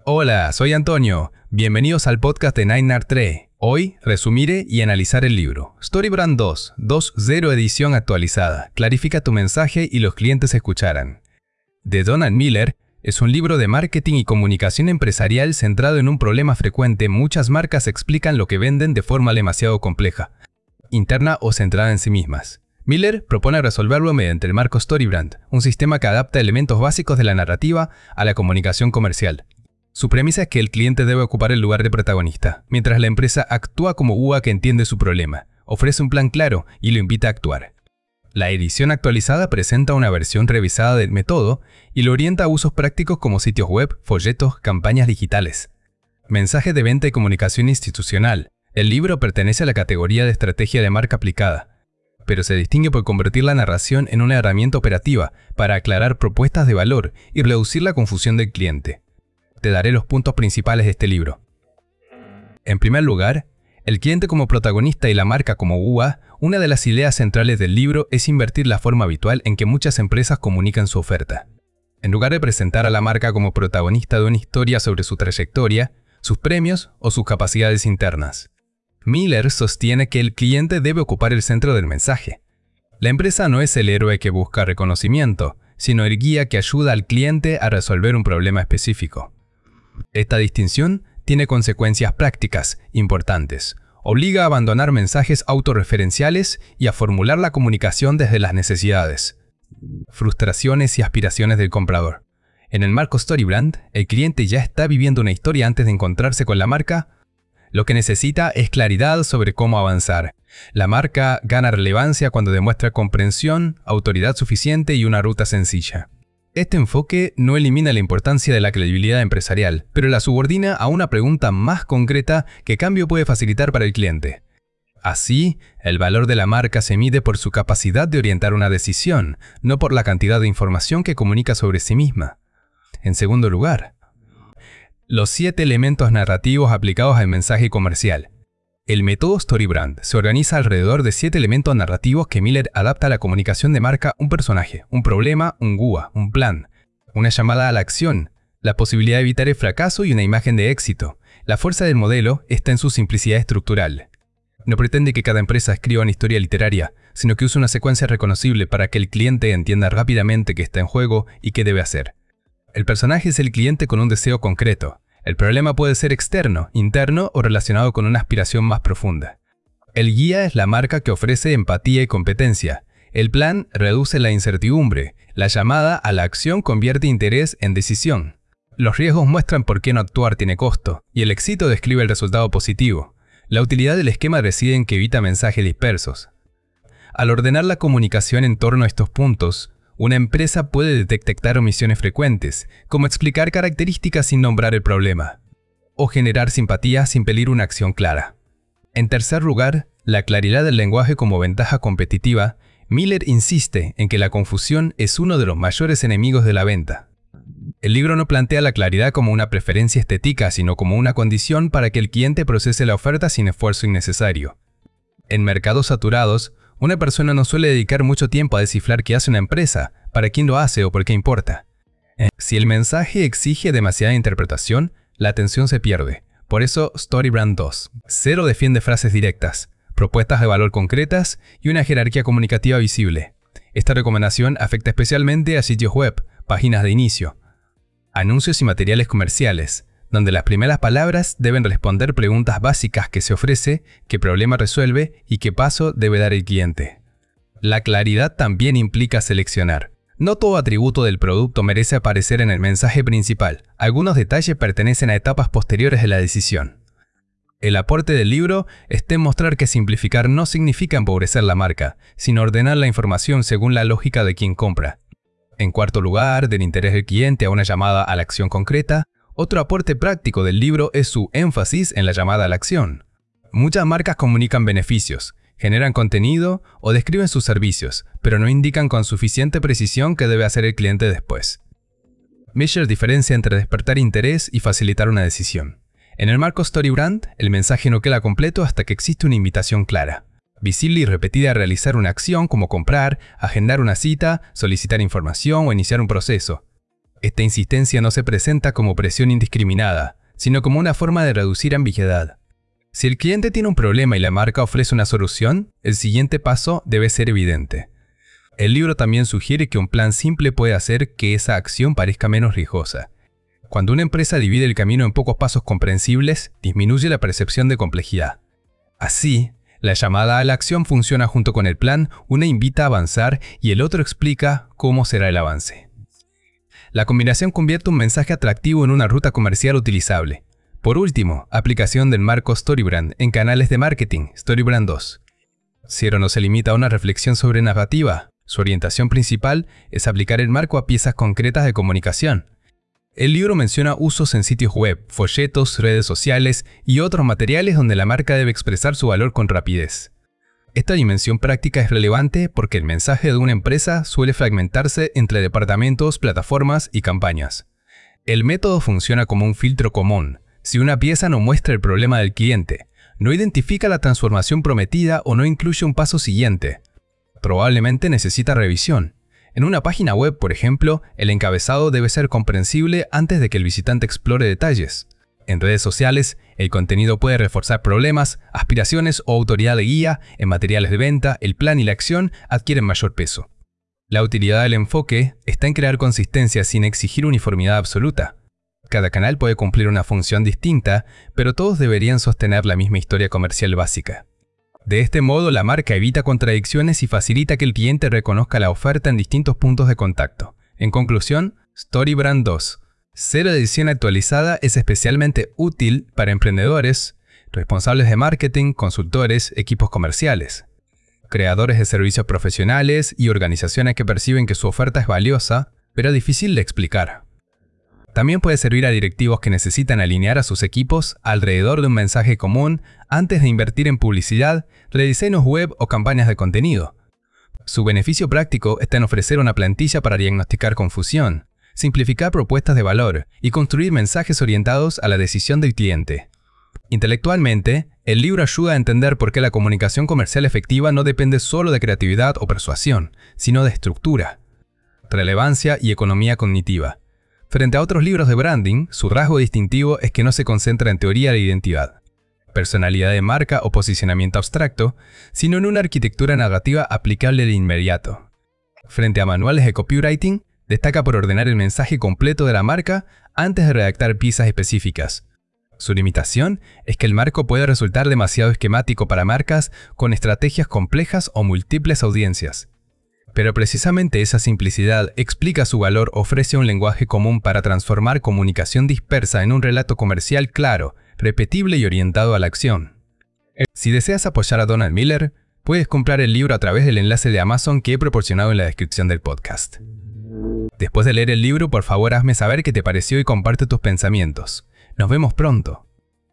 Hola, soy Antonio. Bienvenidos al podcast de 9art3. Hoy, resumiré y analizar el libro. StoryBrand 2, 2.0 edición actualizada. Clarifica tu mensaje y los clientes escucharán. De Donald Miller, es un libro de marketing y comunicación empresarial centrado en un problema frecuente. Muchas marcas explican lo que venden de forma demasiado compleja, interna o centrada en sí mismas. Miller propone resolverlo mediante el marco StoryBrand, un sistema que adapta elementos básicos de la narrativa a la comunicación comercial. Su premisa es que el cliente debe ocupar el lugar de protagonista, mientras la empresa actúa como UA que entiende su problema, ofrece un plan claro y lo invita a actuar. La edición actualizada presenta una versión revisada del método y lo orienta a usos prácticos como sitios web, folletos, campañas digitales. Mensajes de venta y comunicación institucional. El libro pertenece a la categoría de estrategia de marca aplicada, pero se distingue por convertir la narración en una herramienta operativa para aclarar propuestas de valor y reducir la confusión del cliente. Te daré los puntos principales de este libro. En primer lugar, el cliente como protagonista y la marca como UA. Una de las ideas centrales del libro es invertir la forma habitual en que muchas empresas comunican su oferta. En lugar de presentar a la marca como protagonista de una historia sobre su trayectoria, sus premios o sus capacidades internas. Miller sostiene que el cliente debe ocupar el centro del mensaje. La empresa no es el héroe que busca reconocimiento, sino el guía que ayuda al cliente a resolver un problema específico. Esta distinción tiene consecuencias prácticas importantes. Obliga a abandonar mensajes autorreferenciales y a formular la comunicación desde las necesidades, frustraciones y aspiraciones del comprador. En el marco StoryBrand, el cliente ya está viviendo una historia antes de encontrarse con la marca. Lo que necesita es claridad sobre cómo avanzar. La marca gana relevancia cuando demuestra comprensión, autoridad suficiente y una ruta sencilla. Este enfoque no elimina la importancia de la credibilidad empresarial, pero la subordina a una pregunta más concreta que cambio puede facilitar para el cliente. Así, el valor de la marca se mide por su capacidad de orientar una decisión, no por la cantidad de información que comunica sobre sí misma. En segundo lugar, los 7 elementos narrativos aplicados al mensaje comercial. El método StoryBrand se organiza alrededor de 7 elementos narrativos que Miller adapta a la comunicación de marca: un personaje, un problema, un GUA, un plan, una llamada a la acción, la posibilidad de evitar el fracaso y una imagen de éxito. La fuerza del modelo está en su simplicidad estructural. No pretende que cada empresa escriba una historia literaria, sino que use una secuencia reconocible para que el cliente entienda rápidamente qué está en juego y qué debe hacer. El personaje es el cliente con un deseo concreto. El problema puede ser externo, interno o relacionado con una aspiración más profunda. El guía es la marca que ofrece empatía y competencia. El plan reduce la incertidumbre. La llamada a la acción convierte interés en decisión. Los riesgos muestran por qué no actuar tiene costo, y el éxito describe el resultado positivo. La utilidad del esquema reside en que evita mensajes dispersos. Al ordenar la comunicación en torno a estos puntos, una empresa puede detectar omisiones frecuentes, como explicar características sin nombrar el problema, o generar simpatía sin pedir una acción clara. En tercer lugar, la claridad del lenguaje como ventaja competitiva. Miller insiste en que la confusión es uno de los mayores enemigos de la venta. El libro no plantea la claridad como una preferencia estética, sino como una condición para que el cliente procese la oferta sin esfuerzo innecesario. En mercados saturados, una persona no suele dedicar mucho tiempo a descifrar qué hace una empresa, para quién lo hace o por qué importa. Si el mensaje exige demasiada interpretación, la atención se pierde. Por eso, StoryBrand 2. 0 defiende frases directas, propuestas de valor concretas y una jerarquía comunicativa visible. Esta recomendación afecta especialmente a sitios web, páginas de inicio, anuncios y materiales comerciales, donde las primeras palabras deben responder preguntas básicas: qué se ofrece, qué problema resuelve y qué paso debe dar el cliente. La claridad también implica seleccionar. No todo atributo del producto merece aparecer en el mensaje principal. Algunos detalles pertenecen a etapas posteriores de la decisión. El aporte del libro está en mostrar que simplificar no significa empobrecer la marca, sino ordenar la información según la lógica de quien compra. En cuarto lugar, del interés del cliente a una llamada a la acción concreta. Otro aporte práctico del libro es su énfasis en la llamada a la acción. Muchas marcas comunican beneficios, generan contenido o describen sus servicios, pero no indican con suficiente precisión qué debe hacer el cliente después. Miller diferencia entre despertar interés y facilitar una decisión. En el marco StoryBrand, el mensaje no queda completo hasta que existe una invitación clara, visible y repetida a realizar una acción como comprar, agendar una cita, solicitar información o iniciar un proceso. Esta insistencia no se presenta como presión indiscriminada, sino como una forma de reducir ambigüedad. Si el cliente tiene un problema y la marca ofrece una solución, el siguiente paso debe ser evidente. El libro también sugiere que un plan simple puede hacer que esa acción parezca menos riesgosa. Cuando una empresa divide el camino en pocos pasos comprensibles, disminuye la percepción de complejidad. Así, la llamada a la acción funciona junto con el plan, una invita a avanzar y el otro explica cómo será el avance. La combinación convierte un mensaje atractivo en una ruta comercial utilizable. Por último, aplicación del marco StoryBrand en canales de marketing, StoryBrand 2. Ciro no se limita a una reflexión sobre narrativa. Su orientación principal es aplicar el marco a piezas concretas de comunicación. El libro menciona usos en sitios web, folletos, redes sociales y otros materiales donde la marca debe expresar su valor con rapidez. Esta dimensión práctica es relevante porque el mensaje de una empresa suele fragmentarse entre departamentos, plataformas y campañas. El método funciona como un filtro común. Si una pieza no muestra el problema del cliente, no identifica la transformación prometida o no incluye un paso siguiente, probablemente necesita revisión. En una página web, por ejemplo, el encabezado debe ser comprensible antes de que el visitante explore detalles. En redes sociales, el contenido puede reforzar problemas, aspiraciones o autoridad de guía. En materiales de venta, el plan y la acción adquieren mayor peso. La utilidad del enfoque está en crear consistencia sin exigir uniformidad absoluta. Cada canal puede cumplir una función distinta, pero todos deberían sostener la misma historia comercial básica. De este modo, la marca evita contradicciones y facilita que el cliente reconozca la oferta en distintos puntos de contacto. En conclusión, StoryBrand 2. Cero edición actualizada es especialmente útil para emprendedores, responsables de marketing, consultores, equipos comerciales, creadores de servicios profesionales y organizaciones que perciben que su oferta es valiosa, pero difícil de explicar. También puede servir a directivos que necesitan alinear a sus equipos alrededor de un mensaje común antes de invertir en publicidad, rediseños web o campañas de contenido. Su beneficio práctico está en ofrecer una plantilla para diagnosticar confusión, simplificar propuestas de valor y construir mensajes orientados a la decisión del cliente. Intelectualmente, el libro ayuda a entender por qué la comunicación comercial efectiva no depende solo de creatividad o persuasión, sino de estructura, relevancia y economía cognitiva. Frente a otros libros de branding, su rasgo distintivo es que no se concentra en teoría de identidad, personalidad de marca o posicionamiento abstracto, sino en una arquitectura narrativa aplicable de inmediato. Frente a manuales de copywriting, destaca por ordenar el mensaje completo de la marca antes de redactar piezas específicas. Su limitación es que el marco puede resultar demasiado esquemático para marcas con estrategias complejas o múltiples audiencias. Pero precisamente esa simplicidad explica su valor, ofrece un lenguaje común para transformar comunicación dispersa en un relato comercial claro, repetible y orientado a la acción. Si deseas apoyar a Donald Miller, puedes comprar el libro a través del enlace de Amazon que he proporcionado en la descripción del podcast. Después de leer el libro, por favor hazme saber qué te pareció y comparte tus pensamientos. Nos vemos pronto.